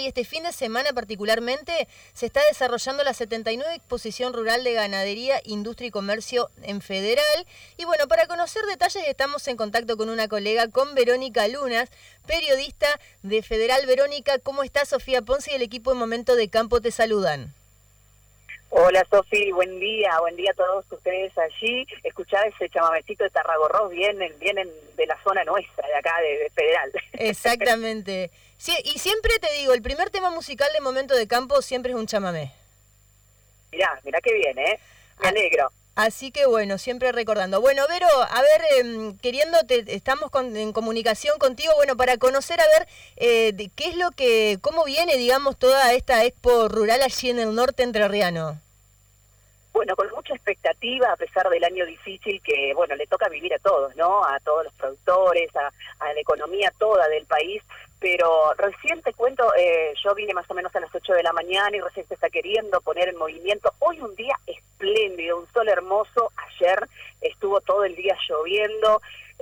este fin de semana particularmente se está desarrollando la 79 Exposición Rural de Ganadería, Industria y Comercio en Federal. Y bueno, para conocer detalles estamos en contacto con una colega, con Verónica Lunas, periodista de Federal. Verónica, ¿cómo estás? Sofía Ponce y el equipo de Momento de Campo te saludan. Hola Sofi, buen día a todos ustedes allí. Escuchaba ese chamamecito de Tarragorros, vienen de la zona nuestra, de acá, de Federal. Exactamente. Sí, y siempre te digo, el primer tema musical de Momento de Campo siempre es un chamamé. Mirá qué bien, me alegro. Así que bueno, siempre recordando. Bueno, Vero, a ver, estamos en comunicación contigo, bueno, para conocer, a ver, qué es cómo viene, digamos, toda esta expo rural allí en el norte entrerriano. Bueno, con mucha expectativa, a pesar del año difícil que, bueno, le toca vivir a todos, ¿no? A todos los productores, a la economía toda del país. Pero recién te cuento, yo vine más o menos a las 8 de la mañana y recién se está queriendo poner en movimiento. Hoy un día espléndido, un sol hermoso. Ayer estuvo todo el día lloviendo.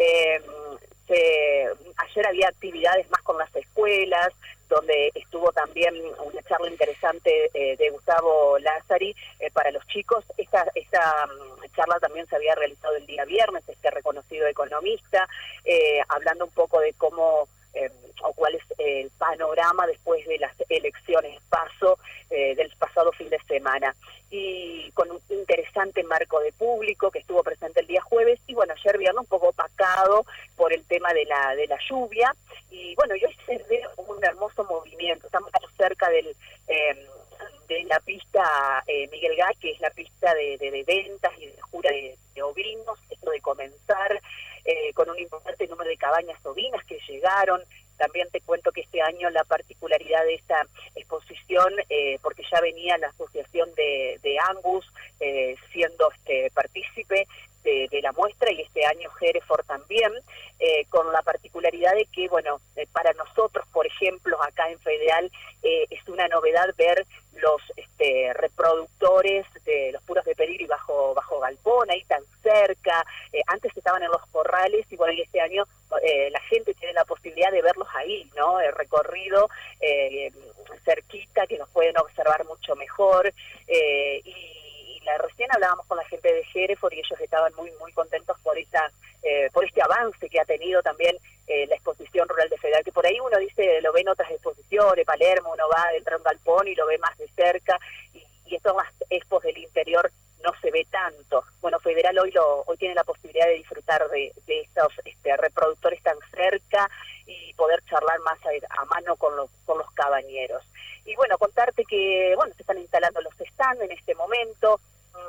Ayer había actividades más con las escuelas, donde estuvo también una charla interesante de Gustavo Lázari para los chicos. Esta charla también se había realizado el día viernes, este reconocido economista, hablando un poco de cómo o cuál es el panorama después de las elecciones del pasado fin de semana. Y con un interesante marco de público que estuvo presente el día jueves, y bueno, ayer viernes un poco opacado por el tema de la lluvia, y bueno, y hoy se ve un hermoso movimiento. Estamos cerca de la pista Miguel Gay, que es la pista de ventas y de jura de ovinos, esto de comenzar con un importante número de cabañas ovinas que llegaron. También te cuento que este año la particularidad de esta exposición, porque ya venía la asociación de Angus siendo partícipe de la muestra, y este año Hereford también, con la particularidad de que, bueno, para nosotros, por ejemplo, acá en Federal, es una novedad ver los reproductores de los puros de pedigrí bajo galpón, ahí tan cerca. Antes estaban en los corrales, y bueno, y este año la gente tiene la posibilidad de verlos ahí, ¿no? El recorrido cerquita, que nos pueden observar mucho mejor, recién hablábamos con la gente de Hereford y ellos estaban muy contentos por este avance que ha tenido también la exposición rural de Federal, que por ahí uno dice, lo ve en otras exposiciones, Palermo, uno va dentro de un galpón y lo ve más de cerca, y estos más expos del interior no se ve tanto. Bueno, Federal hoy tiene la posibilidad de disfrutar de estos reproductores tan cerca y poder charlar más a mano con los cabañeros. Y bueno, contarte que, bueno, se están instalando los stands en este momento.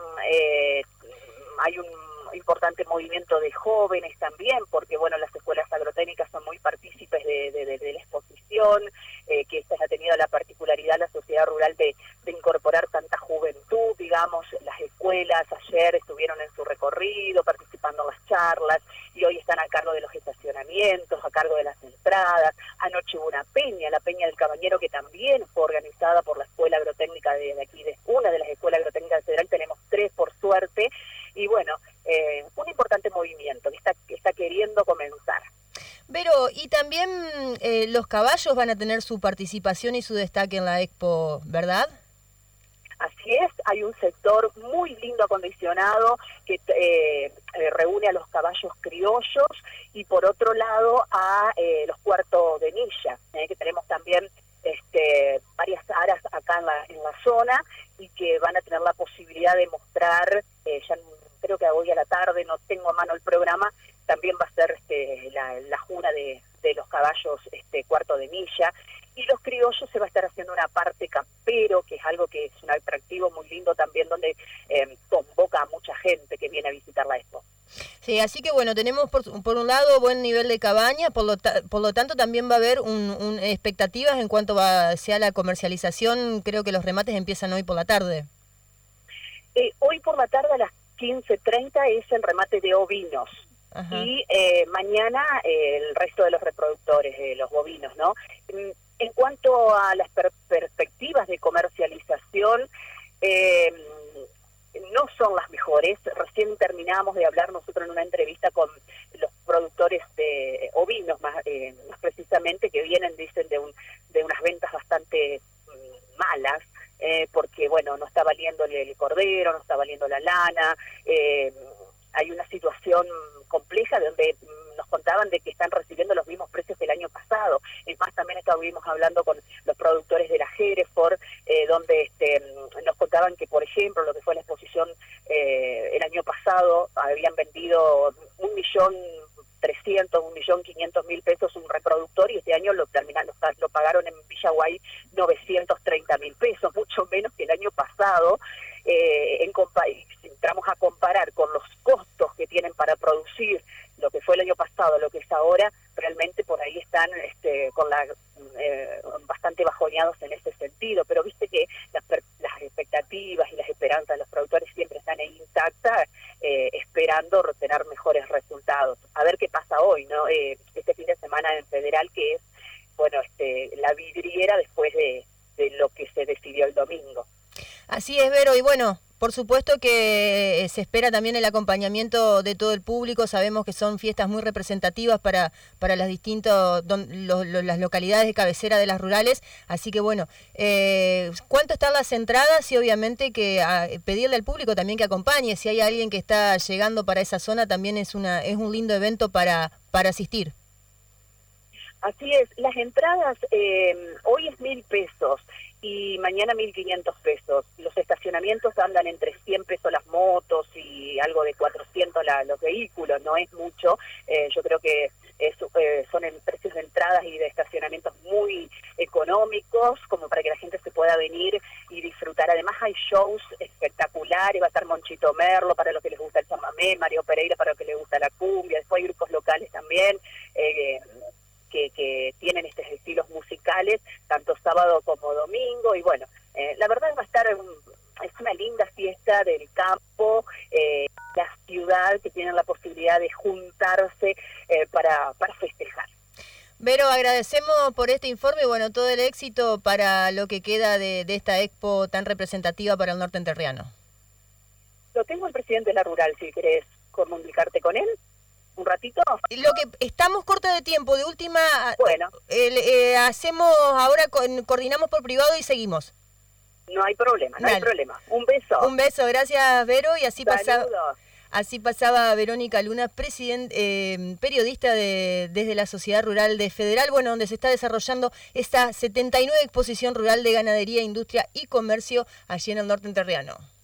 Hay un importante movimiento de jóvenes también, porque bueno, las escuelas agrotécnicas son muy partícipes de la exposición, que esta ha tenido la particularidad, la sociedad rural, de incorporar tanta juventud, digamos. Las escuelas ayer estuvieron en su recorrido, participando en las charlas, y hoy están a cargo de los estacionamientos, a cargo de las entradas. Anoche hubo una peña, la Peña del Cabañero, que también fue organizada por la Escuela Agrotécnica de aquí, de una de las escuelas agrotécnicas de Federal. Tenemos 3 por suerte, y bueno, un importante movimiento que está queriendo comenzar. Pero, y también los caballos van a tener su participación y su destaque en la expo, ¿verdad? Así es, hay un sector muy lindo acondicionado que reúne a los caballos criollos, y por otro lado a los cuartos de milla, que tenemos también varias aras acá en la zona, y que van a tener la posibilidad de mostrar, ya creo que hoy a la tarde, no tengo a mano el programa, también va a ser la jura de los caballos cuarto de milla, y los criollos se va a estar haciendo una parte campero, que es algo que es un atractivo muy lindo también, donde convoca a mucha gente que viene a visitar la expo. Sí, así que bueno, tenemos por un lado buen nivel de cabaña, por lo tanto también va a haber expectativas en cuanto sea la comercialización. Creo que los remates empiezan hoy por la tarde. Hoy por la tarde a las 15:30 es el remate de ovinos. Ajá. Y mañana el resto de los reproductores, los bovinos, ¿no? En cuanto a las perspectivas de comercialización, no son las mejores. Recién terminábamos de hablar nosotros en una entrevista con los productores de ovinos, más precisamente, que vienen, dicen, de unas ventas bastante malas, porque bueno, no está valiendo el cordero, no está valiendo la lana, hay una situación compleja donde nos contaban de que están recibiendo los mismos precios que el año pasado. Es más, también estuvimos hablando con los productores de la Hereford, donde nos contaban que, por ejemplo, lo que fue la exposición el año pasado, habían vendido 1.300.000, 1.500.000 pesos un reproductor, y este año lo pagaron en Villaguay 930.000 pesos, mucho menos que el año pasado. Si entramos a comparar con los costos que tienen para producir lo que fue el año pasado, lo que es ahora, realmente por ahí están bastante bajoneados en ese sentido, pero viste que las expectativas y las esperanzas de los productores siempre están ahí intactas, esperando tener mejores resultados. A ver qué pasa hoy, ¿no? Este fin de semana en Federal, que es, bueno, la vidriera después de lo que se decidió el domingo. Así es, Vero, y bueno, por supuesto que se espera también el acompañamiento de todo el público. Sabemos que son fiestas muy representativas para las distintas las localidades de cabecera de las rurales, así que bueno, ¿cuánto están las entradas? Y obviamente que pedirle al público también que acompañe. Si hay alguien que está llegando para esa zona, también es un lindo evento para asistir. Así es, las entradas hoy es 1.000 pesos y mañana 1.500 pesos. Los estacionamientos andan entre 100 pesos las motos y algo de 400 los vehículos, no es mucho. Yo creo que son en precios de entradas y de estacionamientos muy económicos, como para que la gente se pueda venir y disfrutar. Además hay shows espectaculares, va a estar Monchito Merlo para los que les gusta el chamamé, Mario Pereira para los que les gusta la cumbia, después hay grupos locales también, que tienen estos estilos musicales, tanto sábado como domingo, y bueno, la verdad va a estar, es una linda fiesta del campo, la ciudad, que tienen la posibilidad de juntarse para festejar. Vero, agradecemos por este informe y bueno, todo el éxito para lo que queda de esta expo tan representativa para el norte entrerriano. Lo tengo el presidente de la Rural, si querés comunicarte con él. ¿Un ratito? Lo que estamos corta de tiempo, de última, bueno, hacemos ahora, coordinamos por privado y seguimos. No hay problema, no hay problema. Un beso. Un beso, gracias Vero, y Saludos. así pasaba Verónica Luna, periodista desde la Sociedad Rural de Federal, bueno, donde se está desarrollando esta 79 exposición rural de ganadería, industria y comercio allí en el norte entrerriano.